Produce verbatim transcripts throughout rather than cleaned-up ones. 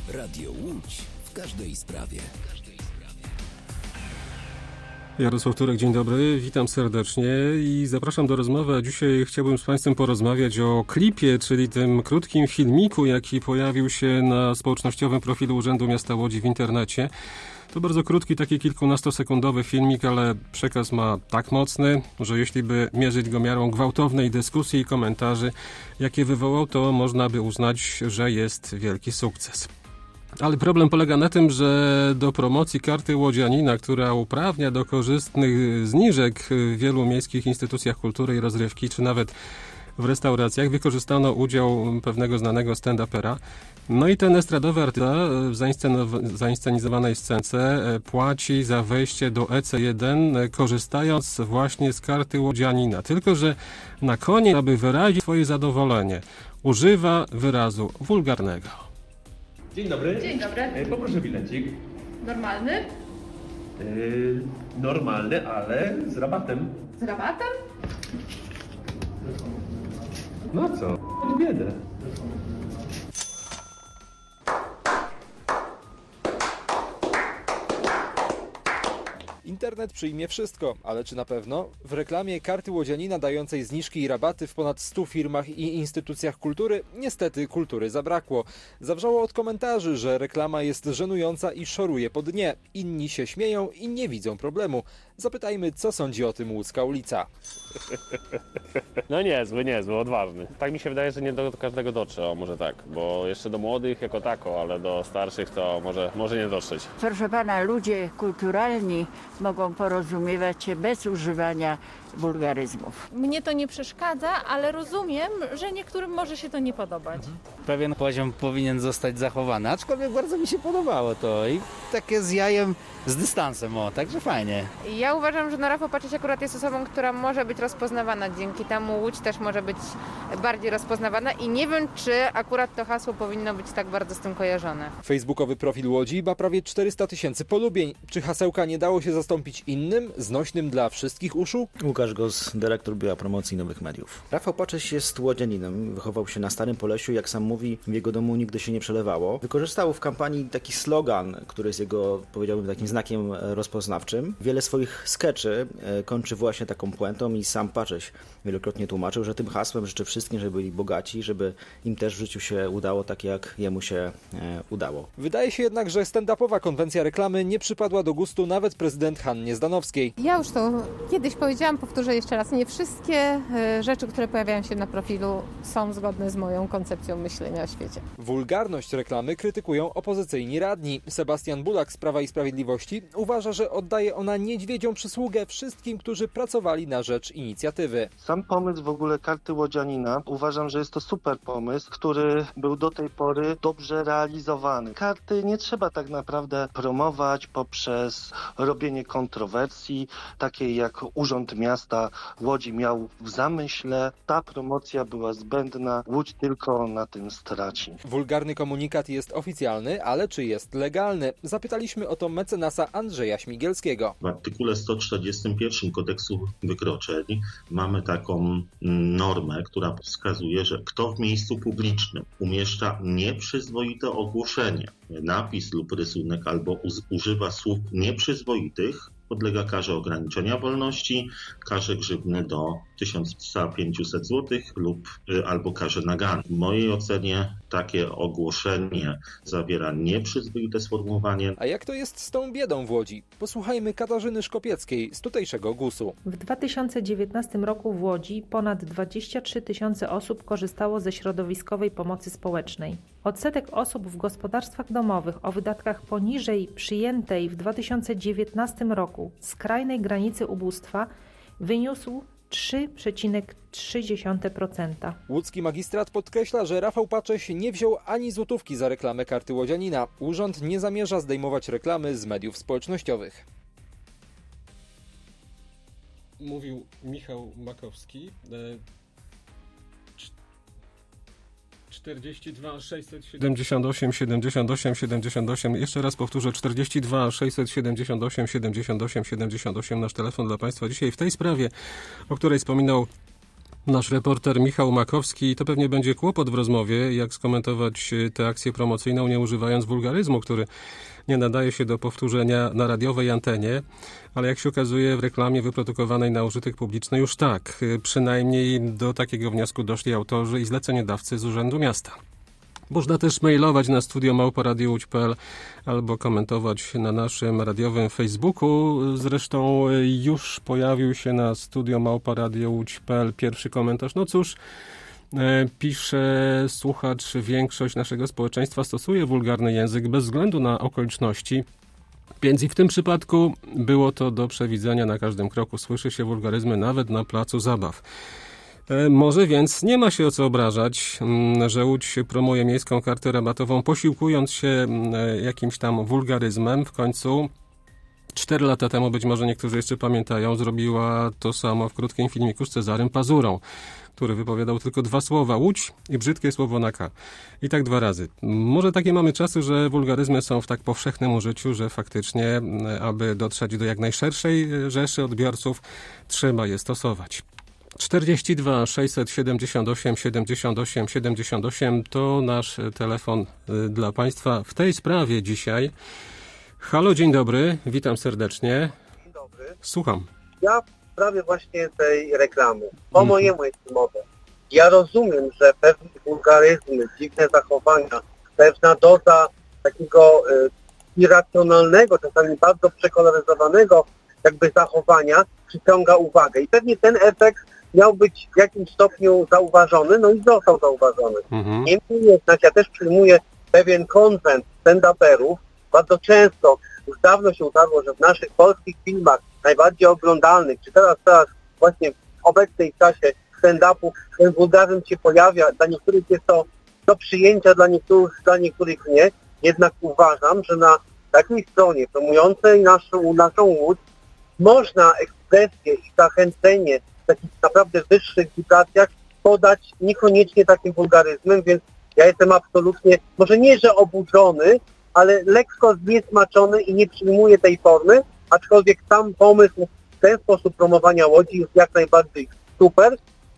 Radio Łódź w każdej sprawie. Jarosław Turek, dzień dobry, witam serdecznie i zapraszam do rozmowy, a dzisiaj chciałbym z Państwem porozmawiać o klipie, czyli tym krótkim filmiku, jaki pojawił się na społecznościowym profilu Urzędu Miasta Łodzi w internecie. To bardzo krótki, taki kilkunastosekundowy filmik, ale przekaz ma tak mocny, że jeśli by mierzyć go miarą gwałtownej dyskusji i komentarzy, jakie wywołał, to można by uznać, że jest wielki sukces. Ale problem polega na tym, że do promocji karty łodzianina, która uprawnia do korzystnych zniżek w wielu miejskich instytucjach kultury i rozrywki, czy nawet w restauracjach, wykorzystano udział pewnego znanego stand-upera. No i ten estradowy artysta w zainscenizowanej scence płaci za wejście do E C jeden, korzystając właśnie z karty łodzianina. Tylko że na koniec, aby wyrazić swoje zadowolenie, używa wyrazu wulgarnego. Dzień dobry. Dzień dobry. E, poproszę bilecik. Normalny? E, normalny, ale z rabatem. Z rabatem? No co? Od biedę. Internet przyjmie wszystko, ale czy na pewno? W reklamie karty łodzianina dającej zniżki i rabaty w ponad stu firmach i instytucjach kultury niestety kultury zabrakło. Zawrzało od komentarzy, że reklama jest żenująca i szoruje po dnie. Inni się śmieją i nie widzą problemu. Zapytajmy, co sądzi o tym łódzka ulica. No niezły, niezły, odważny. Tak mi się wydaje, że nie do każdego dotrze, o może tak, bo jeszcze do młodych jako tako, ale do starszych to może, może nie dotrzeć. Proszę pana, ludzie kulturalni mogą porozumiewać się bez używania wulgaryzmów. Mnie to nie przeszkadza, ale rozumiem, że niektórym może się to nie podobać. Pewien poziom powinien zostać zachowany, aczkolwiek bardzo mi się podobało to i takie z jajem, z dystansem, o, także fajnie. Ja uważam, że no Rafał Paczyś akurat jest osobą, która może być rozpoznawana, dzięki temu Łódź też może być bardziej rozpoznawana i nie wiem, czy akurat to hasło powinno być tak bardzo z tym kojarzone. Facebookowy profil Łodzi ma prawie czterysta tysięcy polubień. Czy hasełka nie dało się zastąpić innym, znośnym dla wszystkich uszu? Łukasz Gos, dyrektor Biura Promocji Nowych Mediów. Rafał Paczyś jest łodzianinem, wychował się na Starym Polesiu, jak sam mówi, w jego domu nigdy się nie przelewało. Wykorzystał w kampanii taki slogan, który jest jego, powiedziałbym, takim znakiem rozpoznawczym. Wiele swoich skeczy kończy właśnie taką puentą i sam Paczyś wielokrotnie tłumaczył, że tym hasłem życzę wszystkim, żeby byli bogaci, żeby im też w życiu się udało, tak jak jemu się e, udało. Wydaje się jednak, że stand-upowa konwencja reklamy nie przypadła do gustu nawet prezydent Hannie Zdanowskiej. Ja już to kiedyś powiedziałam, powtórzę jeszcze raz, nie wszystkie rzeczy, które pojawiają się na profilu, są zgodne z moją koncepcją myślenia o świecie. Wulgarność reklamy krytykują opozycyjni radni. Sebastian Bulak z Prawa i Sprawiedliwości uważa, że oddaje ona niedźwiedzią przysługę wszystkim, którzy pracowali na rzecz inicjatywy. Sam pomysł w ogóle karty łodzianina, uważam, że jest to super pomysł, który był do tej pory dobrze realizowany. Karty nie trzeba tak naprawdę promować poprzez robienie kontrowersji, takiej jak Urząd Miasta Łodzi miał w zamyśle. Ta promocja była zbędna, Łódź tylko na tym straci. Wulgarny komunikat jest oficjalny, ale czy jest legalny? Zapytaliśmy o to mecenasa Andrzeja Śmigielskiego. W artykule sto czterdziestym pierwszym Kodeksu Wykroczeń mamy taką normę, która wskazuje, że kto w miejscu publicznym umieszcza nieprzyzwoite ogłoszenie, napis lub rysunek albo używa słów nieprzyzwoitych, podlega karze ograniczenia wolności, karze grzywny do tysiąc pięćset złotych lub y, albo karze nagany. W mojej ocenie takie ogłoszenie zawiera nieprzyzwoite sformułowanie. A jak to jest z tą biedą w Łodzi? Posłuchajmy Katarzyny Szkopieckiej z tutejszego gusu. W dwa tysiące dziewiętnastym roku w Łodzi ponad dwadzieścia trzy tysiące osób korzystało ze środowiskowej pomocy społecznej. Odsetek osób w gospodarstwach domowych o wydatkach poniżej przyjętej w dwa tysiące dziewiętnastym roku skrajnej granicy ubóstwa wyniósł trzy przecinek trzy procent. Łódzki magistrat podkreśla, że Rafał Paczyś nie wziął ani złotówki za reklamę karty łodzianina. Urząd nie zamierza zdejmować reklamy z mediów społecznościowych. Mówił Michał Makowski. czterdzieści dwa sześćset siedemdziesiąt osiem siedemdziesiąt osiem siedemdziesiąt osiem. Jeszcze raz powtórzę, czterdzieści dwa sześćset siedemdziesiąt osiem siedemdziesiąt osiem siedemdziesiąt osiem. Nasz telefon dla Państwa dzisiaj w tej sprawie, o której wspominał Nasz reporter Michał Makowski. To pewnie będzie kłopot w rozmowie, jak skomentować tę akcję promocyjną, nie używając wulgaryzmu, który nie nadaje się do powtórzenia na radiowej antenie, ale jak się okazuje w reklamie wyprodukowanej na użytek publiczny już tak. Przynajmniej do takiego wniosku doszli autorzy i zleceniodawcy z Urzędu Miasta. Można też mailować na studio małpa radio łódź kropka p l albo komentować na naszym radiowym Facebooku. Zresztą już pojawił się na studio małpa radio łódź kropka p l pierwszy komentarz. No cóż, pisze słuchacz, większość naszego społeczeństwa stosuje wulgarny język bez względu na okoliczności. Więc i w tym przypadku było to do przewidzenia na każdym kroku. Słyszy się wulgaryzmy nawet na placu zabaw. Może więc nie ma się o co obrażać, że Łódź promuje miejską kartę rabatową, posiłkując się jakimś tam wulgaryzmem. W końcu cztery lata temu, być może niektórzy jeszcze pamiętają, zrobiła to samo w krótkim filmiku z Cezarym Pazurą, który wypowiadał tylko dwa słowa, Łódź i brzydkie słowo na K. I tak dwa razy. Może takie mamy czasy, że wulgaryzmy są w tak powszechnym użyciu, że faktycznie, aby dotrzeć do jak najszerszej rzeszy odbiorców, trzeba je stosować. czterdzieści dwa sześćset siedemdziesiąt osiem siedemdziesiąt osiem siedemdziesiąt osiem to nasz telefon dla Państwa w tej sprawie dzisiaj. Halo, dzień dobry, witam serdecznie. Dzień dobry. Słucham. Ja w sprawie właśnie tej reklamy, po mm. mojemu jest mowa. Ja rozumiem, że pewne wulgaryzmy, dziwne zachowania, pewna doza takiego y, irracjonalnego, czasami bardzo przekoloryzowanego jakby zachowania przyciąga uwagę. I pewnie ten efekt miał być w jakimś stopniu zauważony, no i został zauważony. Mhm. Niemniej jednak ja też przyjmuję pewien konwent stand-uperów. Bardzo często, już dawno się utarło, że w naszych polskich filmach najbardziej oglądalnych, czy teraz, teraz właśnie w obecnej czasie stand-upu, ten wulgaryzm się pojawia. Dla niektórych jest to do przyjęcia, dla niektórych, dla niektórych nie. Jednak uważam, że na takiej stronie promującej naszą, naszą Łódź można ekspresję i zachęcenie w takich naprawdę wyższych wibracjach podać niekoniecznie takim wulgaryzmem, więc ja jestem absolutnie, może nie, że oburzony, ale lekko zniesmaczony i nie przyjmuję tej formy, aczkolwiek sam pomysł w ten sposób promowania Łodzi jest jak najbardziej super.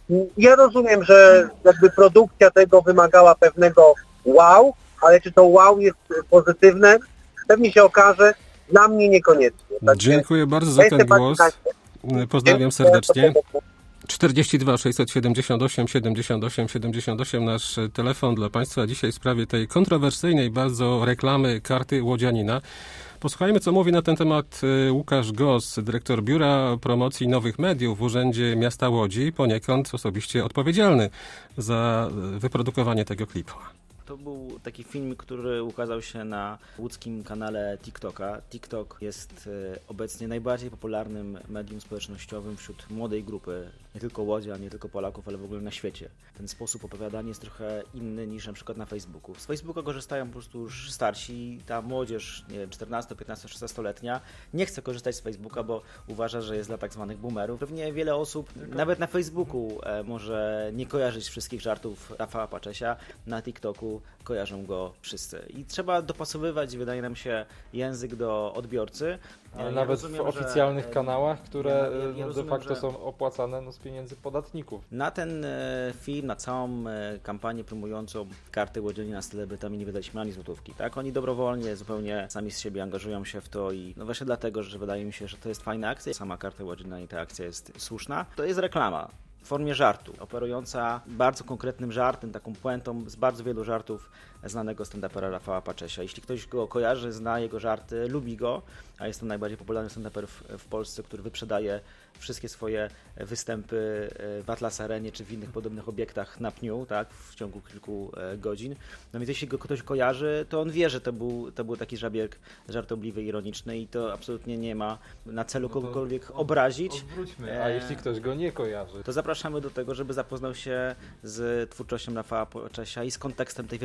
Ja rozumiem, że jakby produkcja tego wymagała pewnego wow, ale czy to wow jest pozytywne, pewnie się okaże, dla mnie niekoniecznie. Tak. Dziękuję bardzo za ten głos. Pozdrawiam serdecznie. czterdzieści dwa sześćset siedemdziesiąt osiem siedemdziesiąt osiem siedemdziesiąt osiem nasz telefon dla Państwa dzisiaj w sprawie tej kontrowersyjnej bardzo reklamy karty łodzianina. Posłuchajmy, co mówi na ten temat Łukasz Goss, dyrektor Biura Promocji Nowych Mediów w Urzędzie Miasta Łodzi, poniekąd osobiście odpowiedzialny za wyprodukowanie tego klipu. To był taki film, który ukazał się na łódzkim kanale TikToka. TikTok jest obecnie najbardziej popularnym medium społecznościowym wśród młodej grupy, nie tylko łodzian, nie tylko Polaków, ale w ogóle na świecie. Ten sposób opowiadania jest trochę inny niż na przykład na Facebooku. Z Facebooka korzystają po prostu już starsi, ta młodzież, nie wiem, czternasto, piętnasto, szesnastoletnia nie chce korzystać z Facebooka, bo uważa, że jest dla tak zwanych boomerów. Pewnie wiele osób, tylko nawet na Facebooku e, może nie kojarzyć wszystkich żartów Rafała Paczesia, na TikToku kojarzą go wszyscy. I trzeba dopasowywać, wydaje nam się, język do odbiorcy. Ale ja nawet rozumiem, w oficjalnych że, kanałach, które ja, ja, ja no, de facto że... są opłacane no, z pieniędzy podatników. Na ten e, film, na całą e, kampanię promującą kartę łodzianina z celebrytami nie wydaliśmy ani złotówki. Tak? Oni dobrowolnie, zupełnie sami z siebie angażują się w to i no właśnie dlatego, że wydaje mi się, że to jest fajna akcja. Sama karta łodzianina i ta akcja jest słuszna. To jest reklama w formie żartu, operująca bardzo konkretnym żartem, taką puentą z bardzo wielu żartów znanego stand-upera Rafała Paczesia. Jeśli ktoś go kojarzy, zna jego żarty, lubi go, a jest to najbardziej popularny stand-uper w, w Polsce, który wyprzedaje wszystkie swoje występy w Atlas Arenie czy w innych podobnych obiektach na pniu, tak, w ciągu kilku godzin. No więc jeśli go ktoś kojarzy, to on wie, że to był, to był taki żabiek żartobliwy, ironiczny i to absolutnie nie ma na celu no kogokolwiek obrazić. Odwróćmy, a e... jeśli ktoś go nie kojarzy? To zapraszamy do tego, żeby zapoznał się z twórczością Rafała Paczesia i z kontekstem tej wypowiedzi.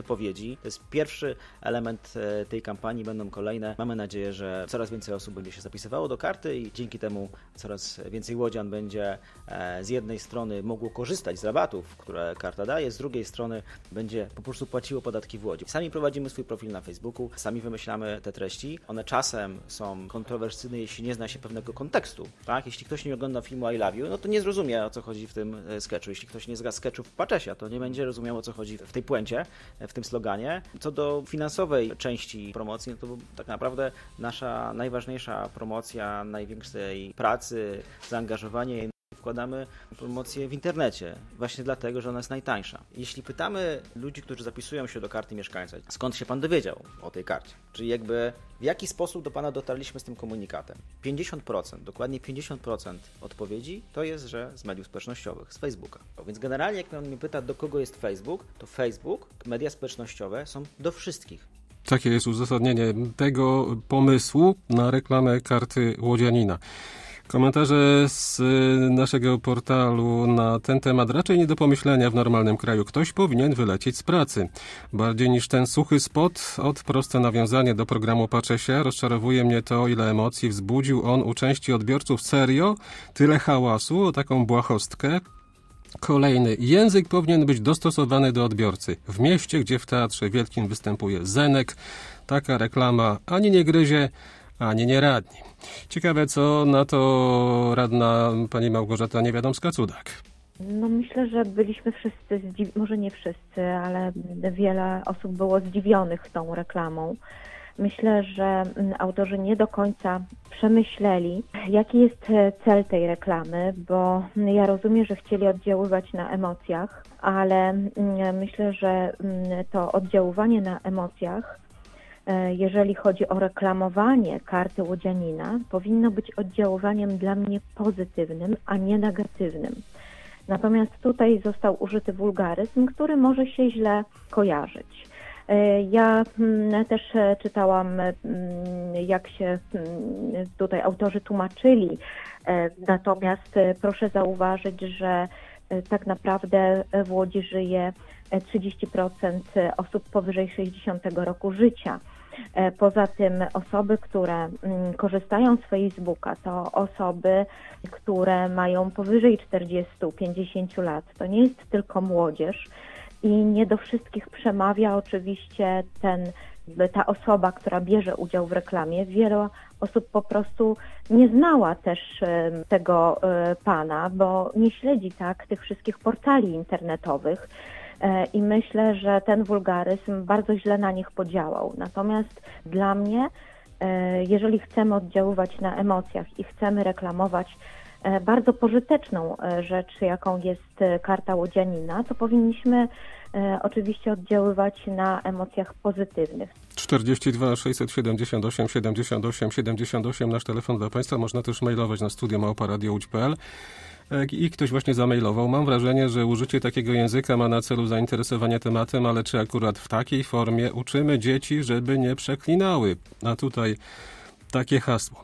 ludzi. To jest pierwszy element tej kampanii, będą kolejne. Mamy nadzieję, że coraz więcej osób będzie się zapisywało do karty i dzięki temu coraz więcej łodzian będzie z jednej strony mogło korzystać z rabatów, które karta daje, z drugiej strony będzie po prostu płaciło podatki w Łodzi. Sami prowadzimy swój profil na Facebooku, sami wymyślamy te treści. One czasem są kontrowersyjne, jeśli nie zna się pewnego kontekstu. Tak? Jeśli ktoś nie ogląda filmu I Love You, no to nie zrozumie, o co chodzi w tym sketchu. Jeśli ktoś nie zna sketchu w Paczesia, to nie będzie rozumiał, o co chodzi w tej puencie, w tym sloganie. Co do finansowej części promocji, no to tak naprawdę nasza najważniejsza promocja, największej pracy, zaangażowanie wkładamy promocję w internecie, właśnie dlatego, że ona jest najtańsza. Jeśli pytamy ludzi, którzy zapisują się do karty mieszkańca, skąd się pan dowiedział o tej karcie? Czyli jakby w jaki sposób do pana dotarliśmy z tym komunikatem? pięćdziesiąt procent, dokładnie pięćdziesiąt procent odpowiedzi to jest, że z mediów społecznościowych, z Facebooka. Więc generalnie jak pan mnie pyta, do kogo jest Facebook, to Facebook, media społecznościowe są do wszystkich. Takie jest uzasadnienie tego pomysłu na reklamę karty łodzianina. Komentarze z naszego portalu na ten temat raczej nie do pomyślenia w normalnym kraju. Ktoś powinien wylecieć z pracy. Bardziej niż ten suchy spot od proste nawiązanie do programu Paczesia rozczarowuje mnie to, ile emocji wzbudził on u części odbiorców. Serio? Tyle hałasu o taką błahostkę? Kolejny. Język powinien być dostosowany do odbiorcy. W mieście, gdzie w Teatrze Wielkim występuje Zenek, taka reklama ani nie gryzie, ani nie radni. Ciekawe, co na to radna pani Małgorzata Niewiadomska-Cudak. No myślę, że byliśmy wszyscy, zdziw... może nie wszyscy, ale wiele osób było zdziwionych tą reklamą. Myślę, że autorzy nie do końca przemyśleli, jaki jest cel tej reklamy, bo ja rozumiem, że chcieli oddziaływać na emocjach, ale myślę, że to oddziaływanie na emocjach, jeżeli chodzi o reklamowanie karty łodzianina, powinno być oddziaływaniem dla mnie pozytywnym, a nie negatywnym. Natomiast tutaj został użyty wulgaryzm, który może się źle kojarzyć. Ja też czytałam, jak się tutaj autorzy tłumaczyli, natomiast proszę zauważyć, że tak naprawdę w Łodzi żyje trzydzieści procent osób powyżej sześćdziesiątego roku życia. Poza tym osoby, które korzystają z Facebooka, to osoby, które mają powyżej czterdzieści do pięćdziesięciu lat. To nie jest tylko młodzież i nie do wszystkich przemawia oczywiście ten, ta osoba, która bierze udział w reklamie. Wiele osób po prostu nie znała też tego pana, bo nie śledzi tak tych wszystkich portali internetowych. I myślę, że ten wulgaryzm bardzo źle na nich podziałał. Natomiast dla mnie, jeżeli chcemy oddziaływać na emocjach i chcemy reklamować bardzo pożyteczną rzecz, jaką jest karta łodzianina, to powinniśmy oczywiście oddziaływać na emocjach pozytywnych. czterdzieści dwa sześćset siedemdziesiąt osiem siedemdziesiąt osiem siedemdziesiąt osiem nasz telefon dla Państwa. Można też mailować na studio małpa radio łódź kropka p l. I ktoś właśnie zamailował. Mam wrażenie, że użycie takiego języka ma na celu zainteresowanie tematem, ale czy akurat w takiej formie uczymy dzieci, żeby nie przeklinały? A tutaj takie hasło.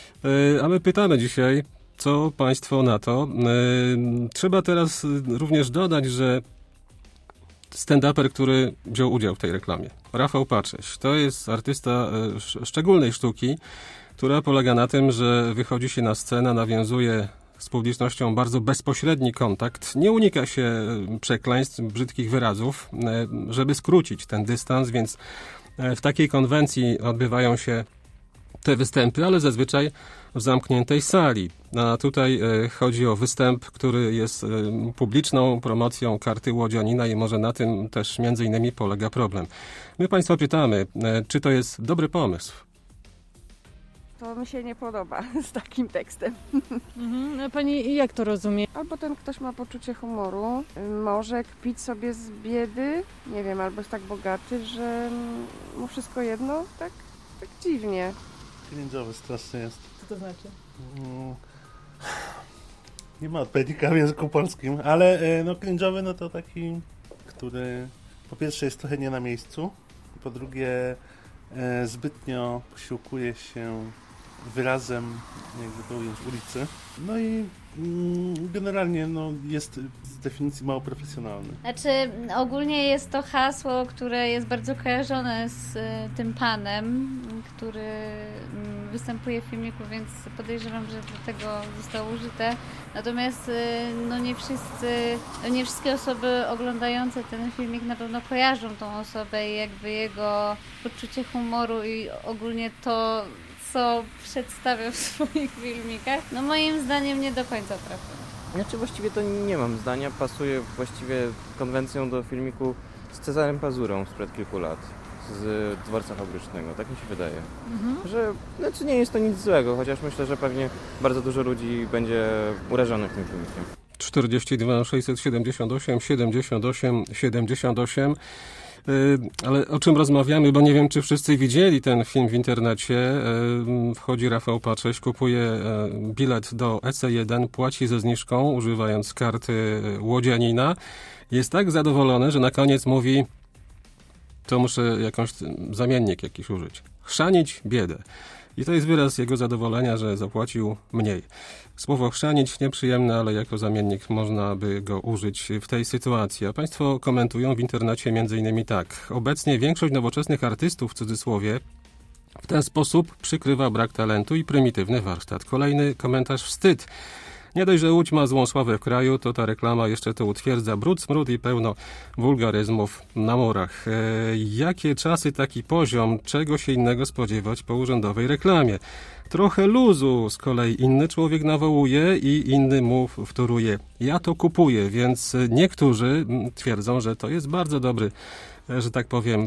A my pytamy dzisiaj, co Państwo na to. Trzeba teraz również dodać, że stand-uper, który wziął udział w tej reklamie, Rafał Pacześ, to jest artysta szczególnej sztuki, która polega na tym, że wychodzi się na scenę, nawiązuje z publicznością bardzo bezpośredni kontakt. Nie unika się przekleństw, brzydkich wyrazów, żeby skrócić ten dystans, więc w takiej konwencji odbywają się te występy, ale zazwyczaj w zamkniętej sali. A tutaj chodzi o występ, który jest publiczną promocją karty łodzianina i może na tym też między innymi polega problem. My Państwa pytamy, czy to jest dobry pomysł? To mi się nie podoba z takim tekstem. Mhm. Pani jak to rozumie? Albo ten ktoś ma poczucie humoru, może kpić sobie z biedy, nie wiem, albo jest tak bogaty, że mu wszystko jedno, tak, tak dziwnie. Cringe'owy strasznie jest. Co to znaczy? Mm. Nie ma odpowiednika w języku polskim, ale no cringe'owy no to taki, który po pierwsze jest trochę nie na miejscu, po drugie e, zbytnio posiłkuje się wyrazem, jakby to ująć, ulicy. No i mm, generalnie no, jest z definicji mało profesjonalny. Znaczy ogólnie jest to hasło, które jest bardzo kojarzone z y, tym panem, który y, występuje w filmiku, więc podejrzewam, że dlatego zostało użyte. Natomiast y, no nie wszyscy, no nie wszystkie osoby oglądające ten filmik na pewno kojarzą tą osobę i jakby jego poczucie humoru i ogólnie to, co przedstawia w swoich filmikach, no moim zdaniem nie do końca trafia. Znaczy właściwie to nie mam zdania, pasuje właściwie konwencją do filmiku z Cezarem Pazurą sprzed kilku lat, z Dworca Fabrycznego, tak mi się wydaje. Mhm. Że znaczy nie jest to nic złego, chociaż myślę, że pewnie bardzo dużo ludzi będzie urażonych tym filmikiem. czterdzieści dwa sześćset siedemdziesiąt osiem siedemdziesiąt osiem siedemdziesiąt osiem. Ale o czym rozmawiamy, bo nie wiem, czy wszyscy widzieli ten film w internecie. Wchodzi Rafał Pacześ, kupuje bilet do E C jeden, płaci ze zniżką, używając karty łodzianina. Jest tak zadowolony, że na koniec mówi, to muszę jakąś zamiennik jakiś użyć. Chrzanić biedę. I to jest wyraz jego zadowolenia, że zapłacił mniej. Słowo chrzanić nieprzyjemne, ale jako zamiennik można by go użyć w tej sytuacji. A państwo komentują w internecie między innymi tak. Obecnie większość nowoczesnych artystów, w cudzysłowie, w ten sposób przykrywa brak talentu i prymitywny warsztat. Kolejny komentarz: wstyd. Nie dość, że Łódź ma złą sławę w kraju, to ta reklama jeszcze to utwierdza. Brud, smród i pełno wulgaryzmów na murach. E, jakie czasy, taki poziom, czego się innego spodziewać po urzędowej reklamie? Trochę luzu z kolei inny człowiek nawołuje i inny mu wtóruje. Ja to kupuję, więc niektórzy twierdzą, że to jest bardzo dobry, że tak powiem,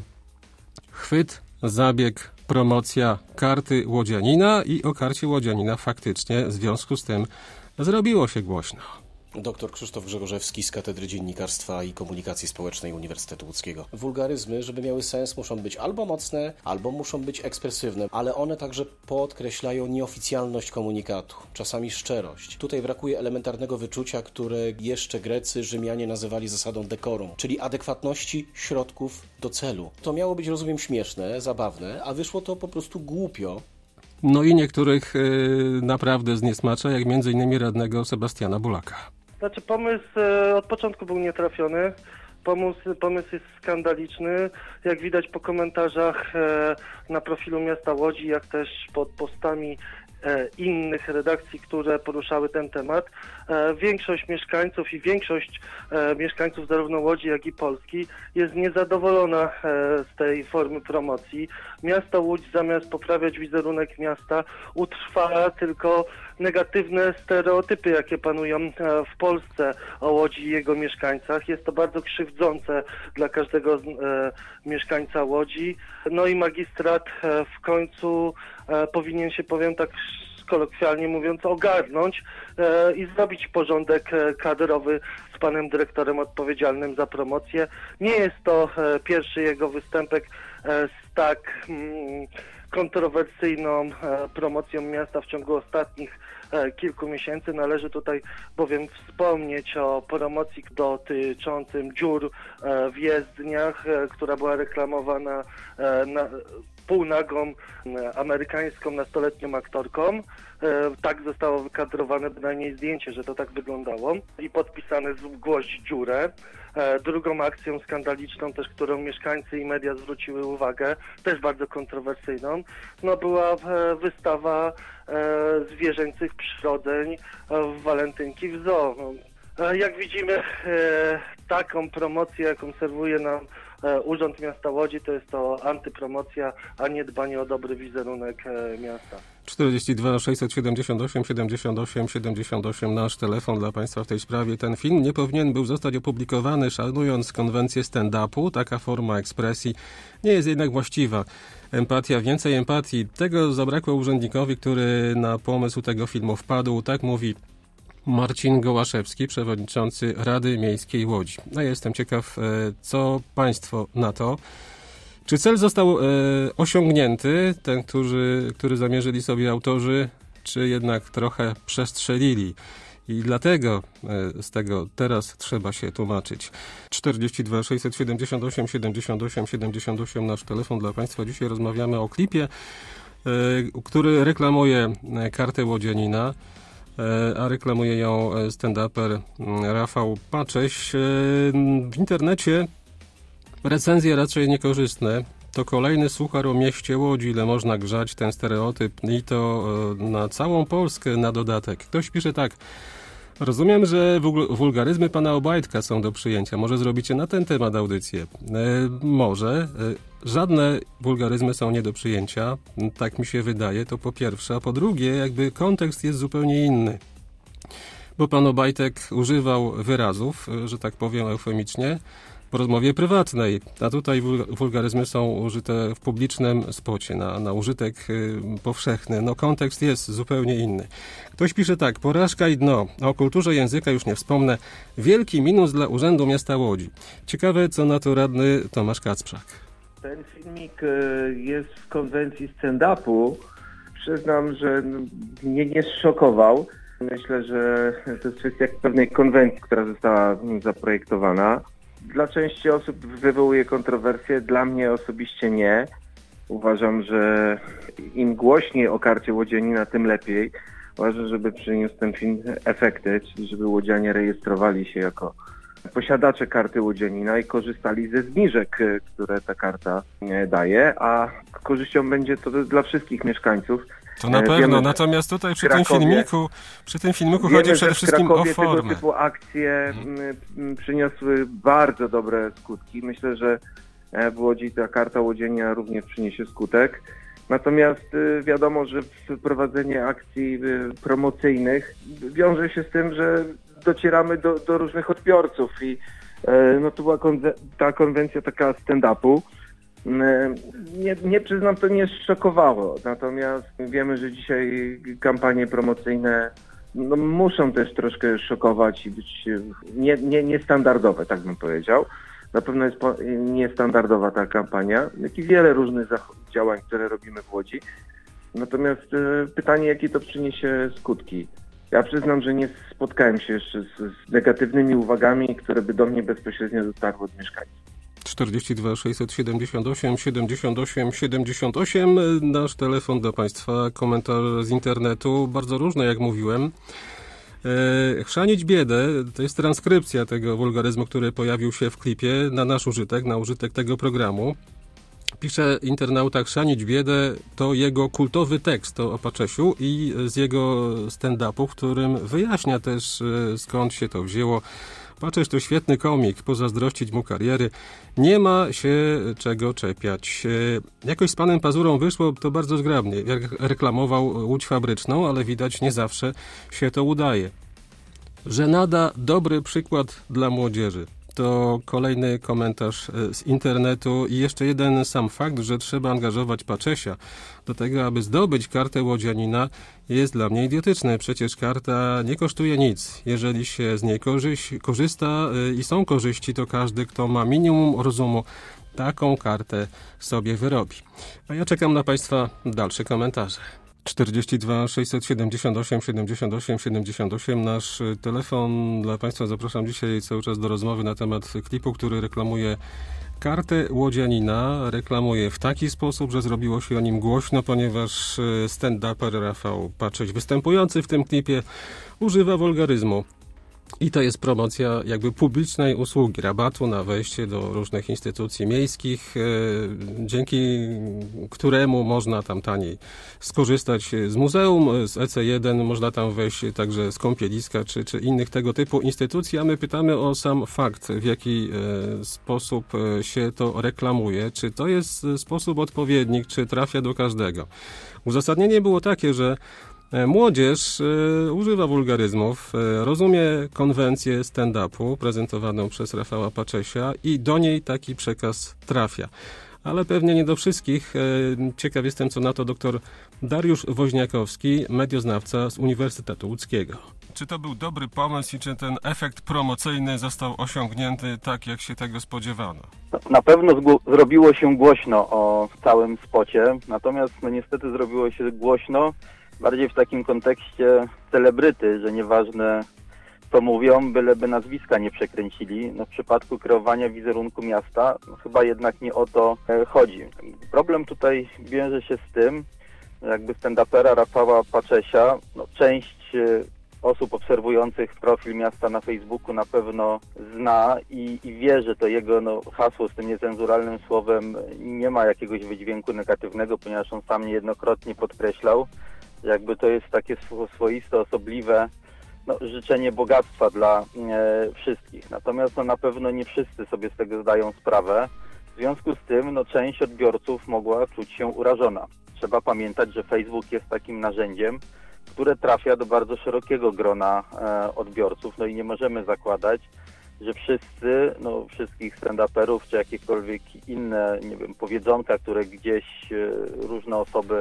chwyt, zabieg, promocja karty łodzianina i o karcie łodzianina faktycznie w związku z tym zrobiło się głośno. Doktor Krzysztof Grzegorzewski z Katedry Dziennikarstwa i Komunikacji Społecznej Uniwersytetu Łódzkiego. Wulgaryzmy, żeby miały sens, muszą być albo mocne, albo muszą być ekspresywne, ale one także podkreślają nieoficjalność komunikatu, czasami szczerość. Tutaj brakuje elementarnego wyczucia, które jeszcze Grecy, Rzymianie nazywali zasadą decorum, czyli adekwatności środków do celu. To miało być, rozumiem, śmieszne, zabawne, a wyszło to po prostu głupio. No i niektórych y, naprawdę zniesmacza, jak między innymi radnego Sebastiana Bulaka. Znaczy pomysł e, od początku był nietrafiony, pomysł, pomysł jest skandaliczny, jak widać po komentarzach e, na profilu miasta Łodzi, jak też pod postami e, innych redakcji, które poruszały ten temat. E, większość mieszkańców i większość e, mieszkańców zarówno Łodzi, jak i Polski jest niezadowolona e, z tej formy promocji. Miasto Łódź zamiast poprawiać wizerunek miasta utrwala tylko negatywne stereotypy, jakie panują w Polsce o Łodzi i jego mieszkańcach. Jest to bardzo krzywdzące dla każdego e, mieszkańca Łodzi. No i magistrat e, w końcu e, powinien się, powiem tak kolokwialnie mówiąc, ogarnąć e, i zrobić porządek e, kadrowy z panem dyrektorem odpowiedzialnym za promocję. Nie jest to e, pierwszy jego występek e, z tak mm, kontrowersyjną e, promocją miasta w ciągu ostatnich e, kilku miesięcy. Należy tutaj bowiem wspomnieć o promocji dotyczącym dziur e, w jezdniach, e, która była reklamowana e, na półnagą e, amerykańską nastoletnią aktorką. E, tak zostało wykadrowane bynajmniej zdjęcie, że to tak wyglądało i podpisane zgłoś dziurę. E, drugą akcją skandaliczną też, którą mieszkańcy i media zwróciły uwagę, też bardzo kontrowersyjną, no była e, wystawa e, zwierzęcych przyrodzeń e, w Walentynki w zoo. E, jak widzimy, e, taką promocję, jaką serwuje nam e, Urząd Miasta Łodzi, to jest to antypromocja, a nie dbanie o dobry wizerunek e, miasta. czterdzieści dwa sześćset siedemdziesiąt osiem siedemdziesiąt osiem siedemdziesiąt osiem, nasz telefon dla Państwa w tej sprawie. Ten film nie powinien był zostać opublikowany, szanując konwencję stand-upu. Taka forma ekspresji nie jest jednak właściwa. Empatia, więcej empatii. Tego zabrakło urzędnikowi, który na pomysł tego filmu wpadł. Tak mówi Marcin Gołaszewski, przewodniczący Rady Miejskiej Łodzi. No ja jestem ciekaw, co Państwo na to. Czy cel został e, osiągnięty, ten, którzy, który zamierzyli sobie autorzy, czy jednak trochę przestrzelili? I dlatego e, z tego teraz trzeba się tłumaczyć. czterdzieści dwa sześćset siedemdziesiąt osiem siedemdziesiąt osiem siedemdziesiąt osiem, nasz telefon dla Państwa. Dzisiaj rozmawiamy o klipie który reklamuje kartę łodzianina, a reklamuje ją stand-uper Rafał Pacześ. W internecie recenzje raczej niekorzystne. To kolejny suchar o mieście Łodzi, ile można grzać ten stereotyp i to na całą Polskę na dodatek. Ktoś pisze tak: rozumiem, że wulgaryzmy pana Obajtka są do przyjęcia. Może zrobicie na ten temat audycję? E, może. E, żadne wulgaryzmy są nie do przyjęcia. Tak mi się wydaje, to po pierwsze. A po drugie, jakby kontekst jest zupełnie inny. Bo pan Obajtek używał wyrazów, że tak powiem eufemicznie, po rozmowie prywatnej, a tutaj wulgaryzmy są użyte w publicznym spocie, na, na użytek y, powszechny. No kontekst jest zupełnie inny. Ktoś pisze tak: porażka i dno. O kulturze języka już nie wspomnę. Wielki minus dla Urzędu Miasta Łodzi. Ciekawe, co na to radny Tomasz Kacprzak. Ten filmik jest w konwencji stand-upu. Przyznam, że mnie nie zszokował. Myślę, że to jest kwestia pewnej konwencji, która została zaprojektowana. Dla części osób wywołuje kontrowersje, dla mnie osobiście nie. Uważam, że im głośniej o karcie łodzianina, tym lepiej. Uważam, żeby przyniósł ten film efekty, czyli żeby łodzianie rejestrowali się jako posiadacze karty łodzianina i korzystali ze zniżek, które ta karta daje, a korzyścią będzie to dla wszystkich mieszkańców. To na pewno, wiemy, natomiast tutaj przy tym filmiku, przy tym filmiku wiemy, chodzi przede wszystkim o formę. Tego typu akcje hmm. przyniosły bardzo dobre skutki. Myślę, że w Łodzi ta karta łodzianina również przyniesie skutek. Natomiast wiadomo, że prowadzenie akcji promocyjnych wiąże się z tym, że docieramy do, do różnych odbiorców i no to była konwe- ta konwencja taka stand-upu. Nie, nie przyznam, to nie zszokowało, natomiast wiemy, że dzisiaj kampanie promocyjne no, muszą też troszkę szokować i być nie, nie, niestandardowe, tak bym powiedział. Na pewno jest po, niestandardowa ta kampania, jak i wiele różnych zach- działań, które robimy w Łodzi. Natomiast e, pytanie, jakie to przyniesie skutki. Ja przyznam, że nie spotkałem się jeszcze z, z negatywnymi uwagami, które by do mnie bezpośrednio dotarły od mieszkańców. czterdzieści dwa sześćset siedemdziesiąt osiem siedemdziesiąt osiem siedemdziesiąt osiem. Nasz telefon do Państwa, komentarz z internetu, bardzo różne, jak mówiłem. E, chrzanić biedę to jest transkrypcja tego wulgaryzmu, który pojawił się w klipie na nasz użytek, na użytek tego programu. Pisze internauta: chrzanić biedę to jego kultowy tekst o Paczesiu i z jego stand-upu, w którym wyjaśnia też, skąd się to wzięło. Paczesz to świetny komik, pozazdrościć mu kariery. Nie ma się czego czepiać. Jakoś z panem Pazurą wyszło to bardzo zgrabnie. Jak reklamował łódź fabryczną, ale widać nie zawsze się to udaje. Żenada, dobry przykład dla młodzieży. To kolejny komentarz z internetu i jeszcze jeden sam fakt, że trzeba angażować Paczesia do tego, aby zdobyć kartę łodzianina, jest dla mnie idiotyczny. Przecież karta nie kosztuje nic. Jeżeli się z niej korzyść, korzysta i są korzyści, to każdy, kto ma minimum rozumu, taką kartę sobie wyrobi. A ja czekam na Państwa dalsze komentarze. czterdzieści dwa sześćset siedemdziesiąt osiem siedemdziesiąt osiem siedemdziesiąt osiem. Nasz telefon dla Państwa. Zapraszam dzisiaj cały czas do rozmowy na temat klipu, który reklamuje kartę łodzianina. Reklamuje w taki sposób, że zrobiło się o nim głośno, ponieważ stand-uper Rafał Pacześ, występujący w tym klipie, używa wulgaryzmu. I to jest promocja jakby publicznej usługi, rabatu na wejście do różnych instytucji miejskich, dzięki któremu można tam taniej skorzystać z muzeum, z E C jeden, można tam wejść także z kąpieliska czy, czy innych tego typu instytucji, a my pytamy o sam fakt, w jaki sposób się to reklamuje, czy to jest sposób odpowiedni, czy trafia do każdego. Uzasadnienie było takie, że młodzież y, używa wulgaryzmów, y, rozumie konwencję stand-upu prezentowaną przez Rafała Paczesia i do niej taki przekaz trafia. Ale pewnie nie do wszystkich. Y, ciekaw jestem, co na to dr Dariusz Woźniakowski, medioznawca z Uniwersytetu Łódzkiego. Czy to był dobry pomysł i czy ten efekt promocyjny został osiągnięty tak, jak się tego spodziewano? Na pewno zgło- zrobiło się głośno o całym spocie, natomiast no niestety zrobiło się głośno bardziej w takim kontekście celebryty, że nieważne co mówią, byleby nazwiska nie przekręcili. No w przypadku kreowania wizerunku miasta no chyba jednak nie o to chodzi. Problem tutaj wiąże się z tym, jakby stand-upera Rafała Paczesia. No, część osób obserwujących profil miasta na Facebooku na pewno zna i, i wie, że to jego no, hasło z tym niecenzuralnym słowem nie ma jakiegoś wydźwięku negatywnego, ponieważ on sam niejednokrotnie podkreślał, że jakby to jest takie swoiste, osobliwe no, życzenie bogactwa dla e, wszystkich. Natomiast no, na pewno nie wszyscy sobie z tego zdają sprawę. W związku z tym no, część odbiorców mogła czuć się urażona. Trzeba pamiętać, że Facebook jest takim narzędziem, które trafia do bardzo szerokiego grona e, odbiorców. No i nie możemy zakładać, że wszyscy, no wszystkich stand-uperów czy jakiekolwiek inne, nie wiem, powiedzonka, które gdzieś e, różne osoby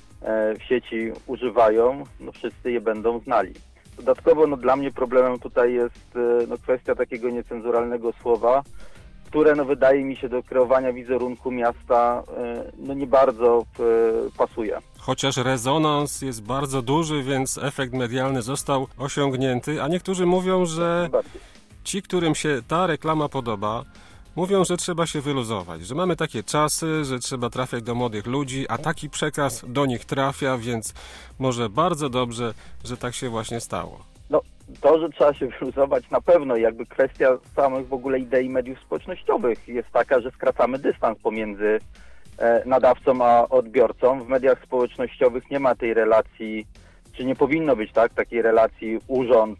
e, w sieci używają, no wszyscy je będą znali. Dodatkowo no, dla mnie problemem tutaj jest e, no, kwestia takiego niecenzuralnego słowa, które no, wydaje mi się do kreowania wizerunku miasta e, no, nie bardzo e, pasuje. Chociaż rezonans jest bardzo duży, więc efekt medialny został osiągnięty, a niektórzy mówią, że ci, którym się ta reklama podoba, mówią, że trzeba się wyluzować, że mamy takie czasy, że trzeba trafiać do młodych ludzi, a taki przekaz do nich trafia, więc może bardzo dobrze, że tak się właśnie stało. No, to, że trzeba się wyluzować na pewno, jakby kwestia samych w ogóle idei mediów społecznościowych jest taka, że skracamy dystans pomiędzy nadawcą a odbiorcą. W mediach społecznościowych nie ma tej relacji, czy nie powinno być tak, takiej relacji urząd,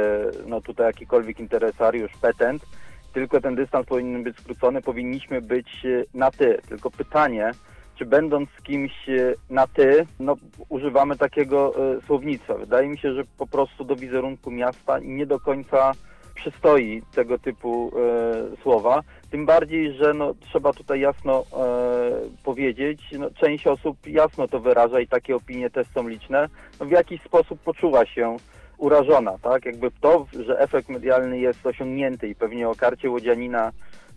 no tutaj jakikolwiek interesariusz, petent, tylko ten dystans powinien być skrócony, powinniśmy być na ty. Tylko pytanie, czy będąc z kimś na ty, no używamy takiego słownictwa. Wydaje mi się, że po prostu do wizerunku miasta nie do końca przystoi tego typu e, słowa. Tym bardziej, że no, trzeba tutaj jasno e, powiedzieć, no, część osób jasno to wyraża i takie opinie też są liczne, no, w jakiś sposób poczuła się urażona, tak? Jakby to, że efekt medialny jest osiągnięty i pewnie o karcie łodzianina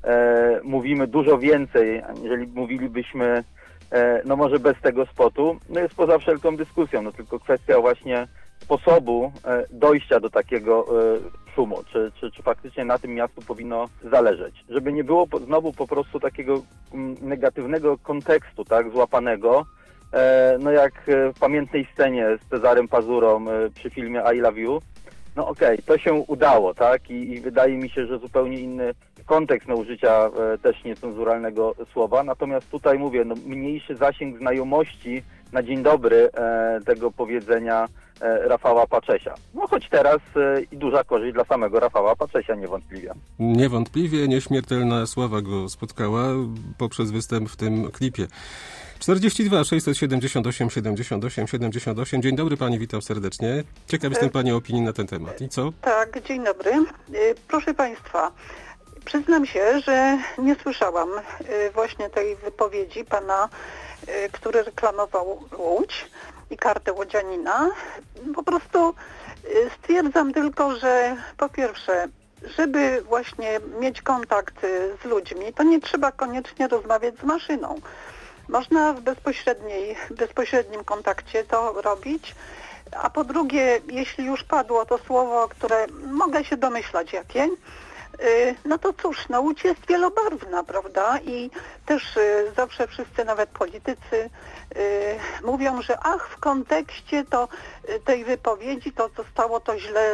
e, mówimy dużo więcej, aniżeli mówilibyśmy e, no może bez tego spotu, no jest poza wszelką dyskusją, no tylko kwestia właśnie sposobu e, dojścia do takiego e, szumu, czy, czy, czy faktycznie na tym miastu powinno zależeć. Żeby nie było po, znowu po prostu takiego m, negatywnego kontekstu, tak, złapanego, e, no jak w pamiętnej scenie z Cezarem Pazurą e, przy filmie I Love You, no okej, okay, to się udało, tak, I, i wydaje mi się, że zupełnie inny kontekst na użycia e, też niecenzuralnego słowa, natomiast tutaj mówię, no mniejszy zasięg znajomości na dzień dobry e, tego powiedzenia Rafała Paczesia. No choć teraz e, i duża korzyść dla samego Rafała Paczesia niewątpliwie. Niewątpliwie nieśmiertelna sława go spotkała poprzez występ w tym klipie. czterdzieści dwa sześćset siedemdziesiąt osiem siedemdziesiąt osiem siedemdziesiąt osiem. Dzień dobry pani, witam serdecznie. Ciekaw jestem pani opinii na ten temat. I co? Tak, dzień dobry. Proszę państwa, przyznam się, że nie słyszałam właśnie tej wypowiedzi pana, który reklamował Łódź i kartę łodzianina. Po prostu stwierdzam tylko, że po pierwsze, żeby właśnie mieć kontakt z ludźmi, to nie trzeba koniecznie rozmawiać z maszyną. Można w bezpośredniej, bezpośrednim kontakcie to robić. A po drugie, jeśli już padło to słowo, które mogę się domyślać jakie, no to cóż, no Łódź jest wielobarwna, prawda? I też y, zawsze wszyscy, nawet politycy, y, mówią, że ach, w kontekście to y, tej wypowiedzi to zostało to źle,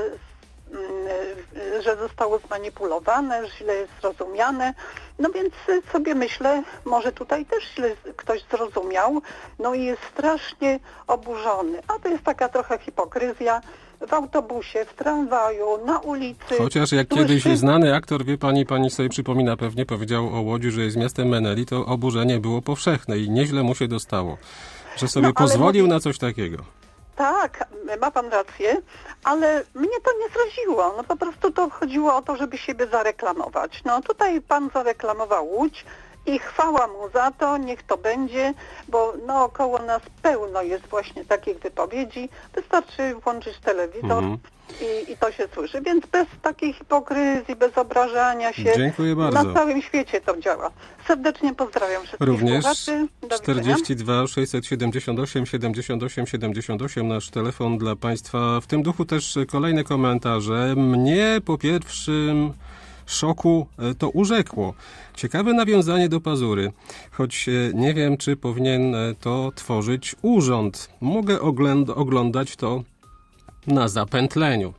y, że zostało zmanipulowane, źle zrozumiane. No więc y, sobie myślę, może tutaj też źle ktoś zrozumiał, no i jest strasznie oburzony. A to jest taka trochę hipokryzja. W autobusie, w tramwaju, na ulicy. Chociaż jak słyszy... kiedyś znany aktor, wie pani, pani sobie przypomina pewnie, powiedział o Łodzi, że jest miastem Meneli, to oburzenie było powszechne i nieźle mu się dostało, że sobie no, pozwolił mówi... na coś takiego. Tak, ma pan rację, ale mnie to nie zraziło. No po prostu to chodziło o to, żeby siebie zareklamować. No tutaj pan zareklamował Łódź i chwała mu za to, niech to będzie, bo naokoło nas pełno jest właśnie takich wypowiedzi. Wystarczy włączyć telewizor mhm. i, i to się słyszy. Więc bez takiej hipokryzji, bez obrażania się. Dziękuję bardzo. Na całym świecie to działa. Serdecznie pozdrawiam wszystkich również słuchaczy. Do czterdzieści dwa sześćset siedemdziesiąt osiem siedemdziesiąt osiem siedemdziesiąt osiem nasz telefon dla państwa. W tym duchu też kolejne komentarze. Mnie po pierwszym szoku to urzekło. Ciekawe nawiązanie do Pazury, choć nie wiem, czy powinien to tworzyć urząd. Mogę ogląd- oglądać to na zapętleniu.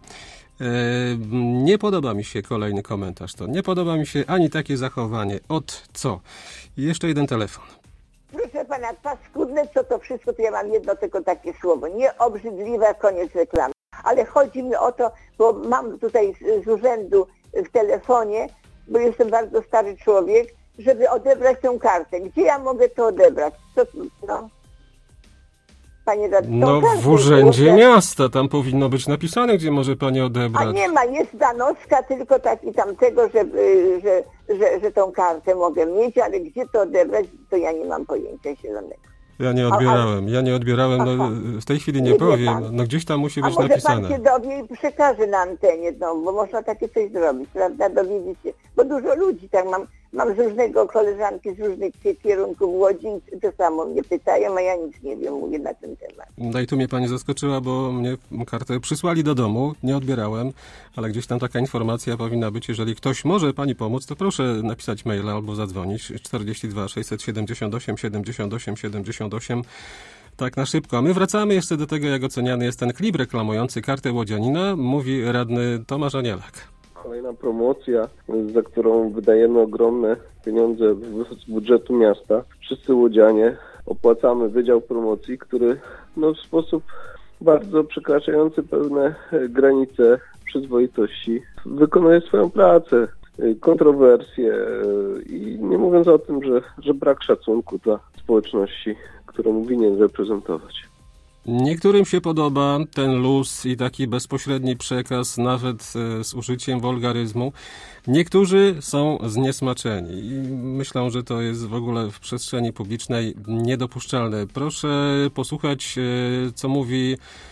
Nie podoba mi się kolejny komentarz. To nie podoba mi się ani takie zachowanie. Od co? I jeszcze jeden telefon. Proszę pana, paskudne co to wszystko, to ja mam jedno tylko takie słowo. Nieobrzydliwe, koniec reklamy. Ale chodzi mi o to, bo mam tutaj z, z urzędu w telefonie, bo jestem bardzo stary człowiek, żeby odebrać tę kartę. Gdzie ja mogę to odebrać? Co, no... Panie radny, no w urzędzie było, miasta, tam powinno być napisane, gdzie może pani odebrać. A nie ma, jest Danowska, tylko taki tamtego, że, że, że, że tą kartę mogę mieć, ale gdzie to odebrać, to ja nie mam pojęcia zielonego. Ja nie odbierałem, ja nie odbierałem, no, w tej chwili nie, nie powiem, no gdzieś tam musi być A może napisane. pan się dowie i przekaże na antenie, no, bo można takie coś zrobić, prawda, dowiedzieć się, bo dużo ludzi, tak mam, mam z różnego, koleżanki z różnych kierunków Łodzi, to samo mnie pytają, a ja nic nie wiem, mówię na ten temat. No i tu mnie pani zaskoczyła, bo mnie kartę przysłali do domu, nie odbierałem, ale gdzieś tam taka informacja powinna być, jeżeli ktoś może pani pomóc, to proszę napisać maila albo zadzwonić czterdzieści dwa sześćset siedemdziesiąt osiem siedemdziesiąt osiem siedemdziesiąt osiem. Tak na szybko. A my wracamy jeszcze do tego, jak oceniany jest ten klip reklamujący kartę łodzianina, mówi radny Tomasz Anielak. Kolejna promocja, za którą wydajemy ogromne pieniądze z budżetu miasta. Wszyscy łodzianie opłacamy wydział promocji, który no, w sposób bardzo przekraczający pewne granice przyzwoitości wykonuje swoją pracę. Kontrowersje i nie mówiąc o tym, że, że brak szacunku dla społeczności, którą winien reprezentować. Niektórym się podoba ten luz i taki bezpośredni przekaz, nawet z użyciem wulgaryzmu. Niektórzy są zniesmaczeni i myślą, że to jest w ogóle w przestrzeni publicznej niedopuszczalne. Proszę posłuchać, co mówi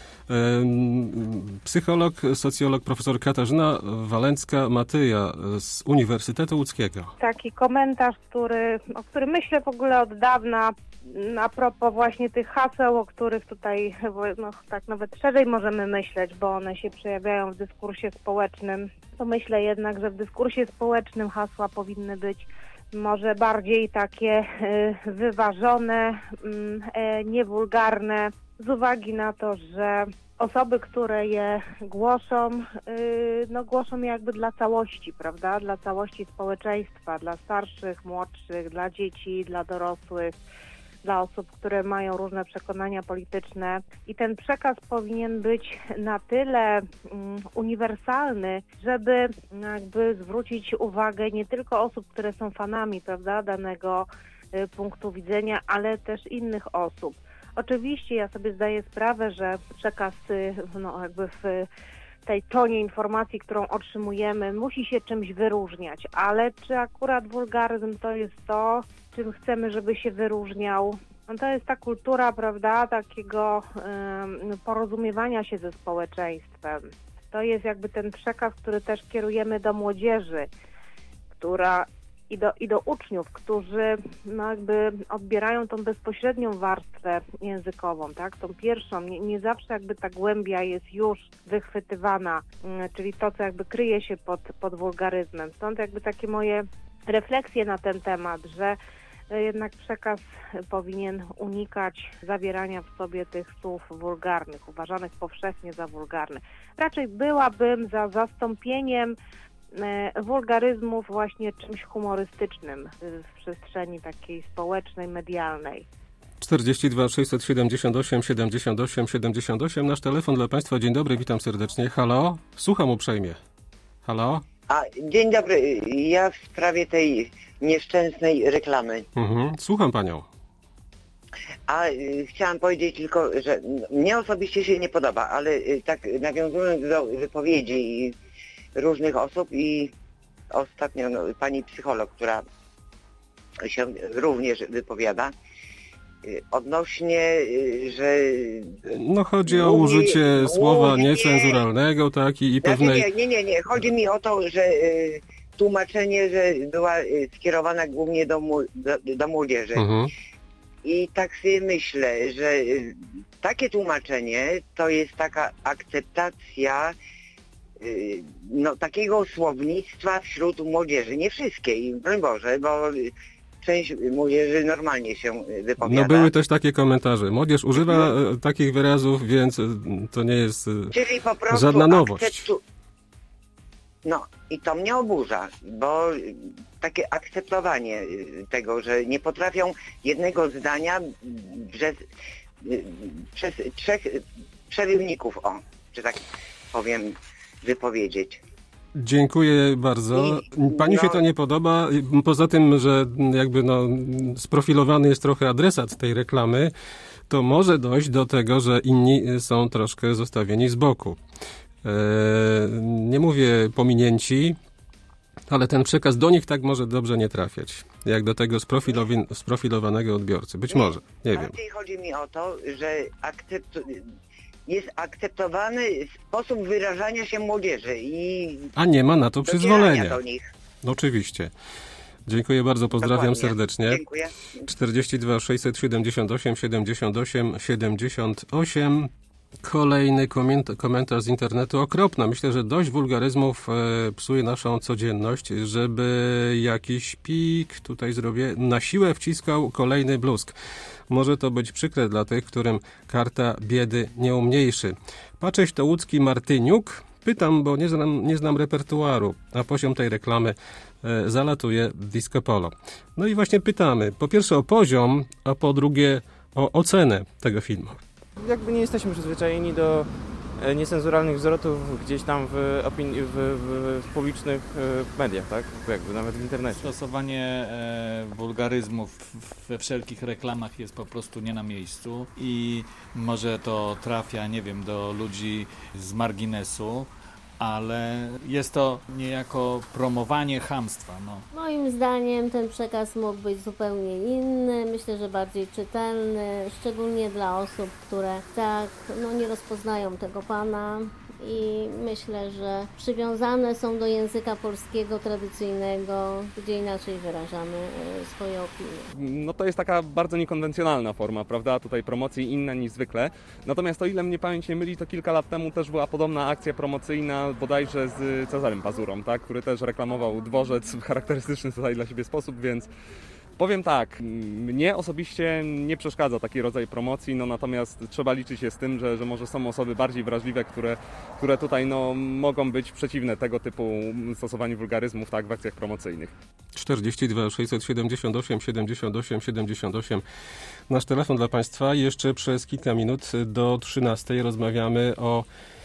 psycholog, socjolog profesor Katarzyna Walencka-Matyja z Uniwersytetu Łódzkiego. Taki komentarz, który, o którym myślę w ogóle od dawna, a propos właśnie tych haseł, o których tutaj no, tak nawet szerzej możemy myśleć, bo one się przejawiają w dyskursie społecznym, to myślę jednak, że w dyskursie społecznym hasła powinny być może bardziej takie y, wyważone, y, niewulgarne, z uwagi na to, że osoby, które je głoszą, yy, no głoszą je jakby dla całości, prawda? Dla całości społeczeństwa, dla starszych, młodszych, dla dzieci, dla dorosłych, dla osób, które mają różne przekonania polityczne. I ten przekaz powinien być na tyle um, uniwersalny, żeby jakby zwrócić uwagę nie tylko osób, które są fanami, prawda, danego y, punktu widzenia, ale też innych osób. Oczywiście ja sobie zdaję sprawę, że przekaz no, jakby w tej tonie informacji, którą otrzymujemy, musi się czymś wyróżniać, ale czy akurat wulgaryzm to jest to, czym chcemy, żeby się wyróżniał? No to jest ta kultura, prawda, takiego um, porozumiewania się ze społeczeństwem. To jest jakby ten przekaz, który też kierujemy do młodzieży, która I do, i do uczniów, którzy no jakby odbierają tą bezpośrednią warstwę językową, tak? Tą pierwszą, nie, nie zawsze jakby ta głębia jest już wychwytywana, czyli to, co jakby kryje się pod, pod wulgaryzmem. Stąd jakby takie moje refleksje na ten temat, że jednak przekaz powinien unikać zawierania w sobie tych słów wulgarnych, uważanych powszechnie za wulgarne. Raczej byłabym za zastąpieniem wulgaryzmów właśnie czymś humorystycznym w przestrzeni takiej społecznej, medialnej. czterdzieści dwa sześćset siedemdziesiąt osiem siedemdziesiąt osiem siedemdziesiąt osiem. Nasz telefon dla Państwa. Dzień dobry, witam serdecznie. Halo? Słucham uprzejmie. Halo? A, dzień dobry. Ja w sprawie tej nieszczęsnej reklamy. Mhm. Słucham Panią. A y, chciałam powiedzieć tylko, że mnie osobiście się nie podoba, ale y, tak nawiązując do wypowiedzi różnych osób i ostatnio no, pani psycholog, która się również wypowiada odnośnie, że... No chodzi o użycie mówi, słowa mówi, niecenzuralnego, tak, i, i pewnej... Nie, nie, nie, nie, chodzi mi o to, że y, tłumaczenie, że była y, skierowana głównie do, do, do młodzieży. Mhm. I tak sobie myślę, że y, takie tłumaczenie to jest taka akceptacja no, takiego słownictwa wśród młodzieży, nie wszystkiej, broń Boże, bo część młodzieży normalnie się wypowiada. No były też takie komentarze. Młodzież używa mhm. takich wyrazów, więc to nie jest Czyli po prostu żadna nowość. Akceptu... No i to mnie oburza, bo takie akceptowanie tego, że nie potrafią jednego zdania przez, przez trzech przerywników, o, czy tak powiem, wypowiedzieć. Dziękuję bardzo. Pani no, się to nie podoba. Poza tym, że jakby no, sprofilowany jest trochę adresat tej reklamy, to może dojść do tego, że inni są troszkę zostawieni z boku. Eee, nie mówię pominięci, ale ten przekaz do nich tak może dobrze nie trafiać, jak do tego sprofilowi- sprofilowanego odbiorcy. Być nie, może, nie wiem. Bardziej chodzi mi o to, że akcept... jest akceptowany sposób wyrażania się młodzieży i a nie ma na to przyzwolenia. Do nich. No, oczywiście. Dziękuję bardzo, pozdrawiam Dokładnie. serdecznie. Dziękuję. czterdzieści dwa sześćset siedemdziesiąt osiem siedemdziesiąt osiem siedemdziesiąt osiem. Kolejny komentarz z internetu. Okropna. Myślę, że dość wulgaryzmów e, psuje naszą codzienność, żeby jakiś pik, tutaj zrobię, na siłę wciskał kolejny bluzk. Może to być przykre dla tych, którym karta biedy nie umniejszy. Patrzyś to łódzki Martyniuk. Pytam, bo nie znam, nie znam repertuaru, a poziom tej reklamy e, zalatuje disco polo. No i właśnie pytamy, po pierwsze o poziom, a po drugie o ocenę tego filmu. Jakby nie jesteśmy przyzwyczajeni do niecenzuralnych zwrotów gdzieś tam w, opinii, w, w, w publicznych mediach, tak? Jakby nawet w internecie. Stosowanie e, wulgaryzmów we wszelkich reklamach jest po prostu nie na miejscu i może to trafia, nie wiem, do ludzi z marginesu, ale jest to niejako promowanie chamstwa. No. Moim zdaniem ten przekaz mógł być zupełnie inny, myślę, że bardziej czytelny, szczególnie dla osób, które tak no, nie rozpoznają tego pana i myślę, że przywiązane są do języka polskiego tradycyjnego, gdzie inaczej wyrażamy swoje opinie. No to jest taka bardzo niekonwencjonalna forma, prawda, tutaj promocji, inna niż zwykle. Natomiast o ile mnie pamięć nie myli, to kilka lat temu też była podobna akcja promocyjna bodajże z Cezarym Pazurą, tak, który też reklamował dworzec w charakterystyczny tutaj dla siebie sposób, więc powiem tak, mnie osobiście nie przeszkadza taki rodzaj promocji, no natomiast trzeba liczyć się z tym, że, że może są osoby bardziej wrażliwe, które, które tutaj no, mogą być przeciwne tego typu stosowaniu wulgaryzmów, tak, w akcjach promocyjnych. czterdzieści dwa sześćset siedemdziesiąt osiem siedemdziesiąt osiem siedemdziesiąt osiem. Nasz telefon dla Państwa. Jeszcze przez kilka minut do trzynastej rozmawiamy o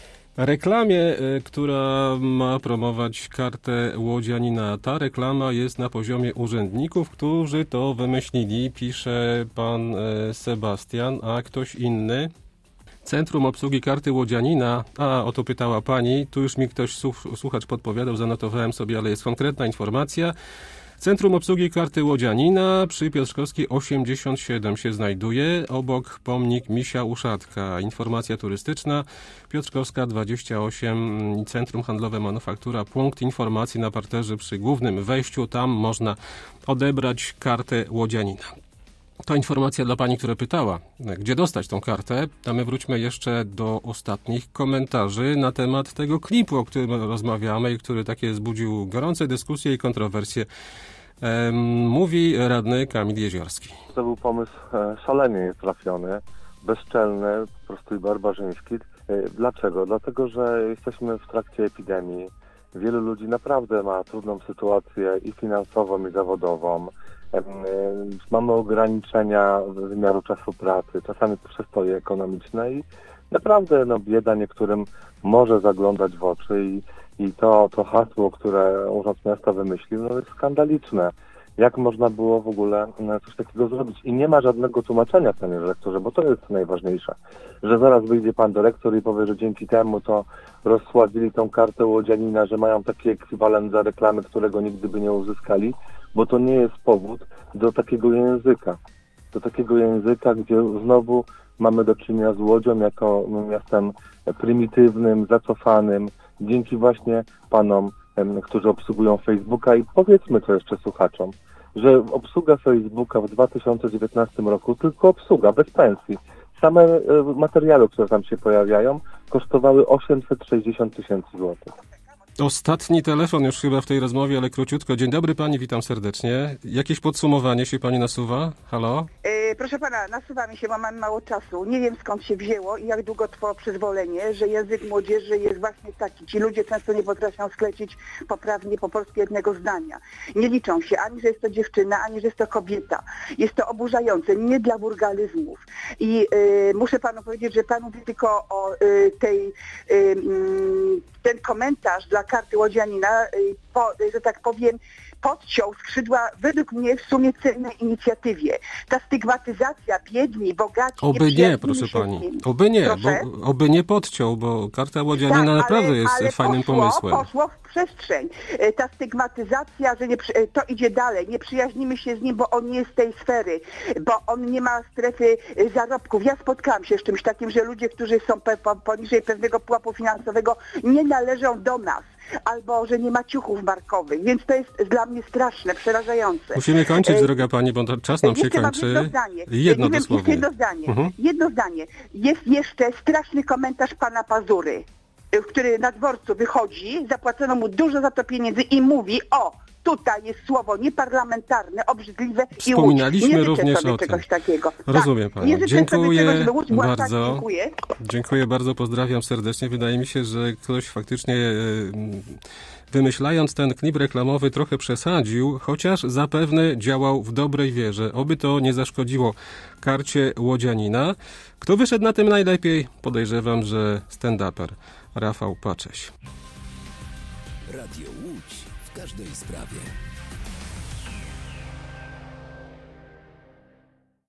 reklamie, która ma promować kartę łodzianina. Ta reklama jest na poziomie urzędników, którzy to wymyślili, pisze pan Sebastian, a ktoś inny. Centrum Obsługi Karty Łodzianina, a o to pytała pani, tu już mi ktoś słuchacz podpowiadał, zanotowałem sobie, ale jest konkretna informacja. Centrum Obsługi Karty Łodzianina przy Piotrkowskiej osiemdziesiąt siedem się znajduje, obok pomnik Misia Uszatka. Informacja turystyczna, Piotrkowska dwadzieścia osiem, Centrum Handlowe Manufaktura, punkt informacji na parterze przy głównym wejściu, tam można odebrać kartę Łodzianina. To informacja dla pani, która pytała, gdzie dostać tą kartę. A my wróćmy jeszcze do ostatnich komentarzy na temat tego klipu, o którym rozmawiamy i który takie wzbudził gorące dyskusje i kontrowersje. Mówi radny Kamil Jeziorski. To był pomysł szalenie trafiony, bezczelny, po prostu i barbarzyński. Dlaczego? Dlatego, że jesteśmy w trakcie epidemii. Wielu ludzi naprawdę ma trudną sytuację i finansową, i zawodową. Mamy ograniczenia wymiaru czasu pracy, czasami przestoje ekonomiczne i naprawdę no, bieda niektórym może zaglądać w oczy i, i to, to hasło, które Urząd Miasta wymyślił, no, jest skandaliczne. Jak można było w ogóle coś takiego zrobić? I nie ma żadnego tłumaczenia, panie dyrektorze, bo to jest najważniejsze, że zaraz wyjdzie pan dyrektor i powie, że dzięki temu to rozsławili tą kartę łodzianina, że mają taki ekwiwalent za reklamy, którego nigdy by nie uzyskali, bo to nie jest powód do takiego języka. Do takiego języka, gdzie znowu mamy do czynienia z Łodzią jako miastem prymitywnym, zacofanym, dzięki właśnie panom, którzy obsługują Facebooka. I powiedzmy to jeszcze słuchaczom, że obsługa Facebooka w dwa tysiące dziewiętnastym roku, tylko obsługa, bez pensji. Same materiały, które tam się pojawiają, kosztowały osiemset sześćdziesiąt tysięcy złotych. Ostatni telefon już chyba w tej rozmowie, ale króciutko. Dzień dobry pani, witam serdecznie. Jakieś podsumowanie się pani nasuwa? Halo? E, proszę pana, nasuwa mi się, bo mam mało czasu. Nie wiem skąd się wzięło i jak długo trwało przyzwolenie, że język młodzieży jest właśnie taki. Ci ludzie często nie potrafią sklecić poprawnie po polsku jednego zdania. Nie liczą się ani, że jest to dziewczyna, ani, że jest to kobieta. Jest to oburzające, nie dla wulgaryzmów. I e, muszę panu powiedzieć, że pan mówi tylko o e, tej, e, ten komentarz dla karty łodzianina, e, po, że tak powiem, podciął skrzydła według mnie w sumie cennej inicjatywie. Ta stygmatyzacja biedni, bogaci... Oby nie, nie proszę pani. Oby nie, bo, oby nie podciął, bo karta łodzianina tak, naprawdę ale, jest ale fajnym poszło, pomysłem. Poszło w przestrzeń. Ta stygmatyzacja, że nie, to idzie dalej. Nie przyjaźnimy się z nim, bo on nie jest z tej sfery, bo on nie ma strefy zarobków. Ja spotkałam się z czymś takim, że ludzie, którzy są pe, po, poniżej pewnego pułapu finansowego, nie należą do nas. Albo, że nie ma ciuchów markowych, więc to jest dla mnie straszne, przerażające. Musimy kończyć, e, droga pani, bo czas nam się kończy. Jedno zdanie. Jedno wiem, dosłownie. Jedno zdanie. Mhm. Jedno zdanie. Jest jeszcze straszny komentarz pana Pazury, który na dworcu wychodzi, zapłacono mu dużo za to pieniędzy i mówi, o, tutaj jest słowo nieparlamentarne, obrzydliwe i Wspominaliśmy nie również sobie o tym. Czegoś takiego. Rozumiem tak, panią. Dziękuję tego, żeby Łódź była bardzo. Tak, dziękuję. Dziękuję bardzo, pozdrawiam serdecznie. Wydaje mi się, że ktoś faktycznie wymyślając ten klip reklamowy trochę przesadził, chociaż zapewne działał w dobrej wierze. Oby to nie zaszkodziło karcie łodzianina. Kto wyszedł na tym najlepiej? Podejrzewam, że stand-uper Rafał Pacześ. Radio Łódź w każdej sprawie.